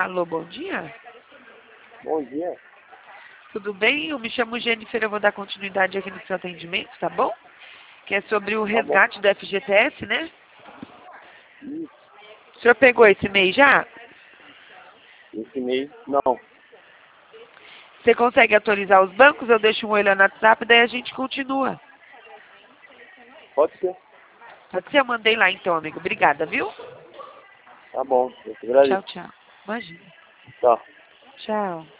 Alô, bom dia. Bom dia. Tudo bem? Eu me chamo Jennifer, eu vou dar continuidade aqui no seu atendimento, tá bom? Que é sobre o Tá bom. resgate do FGTS, né? Isso. O senhor pegou esse mês já? Esse mês, não. Você consegue atualizar os bancos? Eu deixo um olho no WhatsApp, daí a gente continua. Pode ser. Pode ser? Eu mandei lá então, amigo. Obrigada, viu? Tá bom. Eu te Tchau, agradeço. tchau. Imagina. Tchau. Tchau.